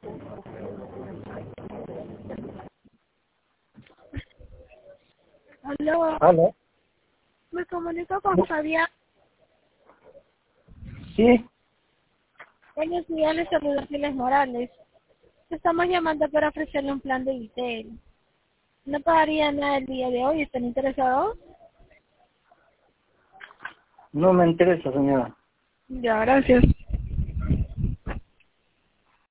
Aló, ¿Aló? me comunico con Fabián. Sí, Buenos días, les saluda Giles Morales. Estamos llamando para ofrecerle un plan de Vitel. No pagaría nada el día de hoy, ¿están interesados? no me interesa, señora. Ya, gracias.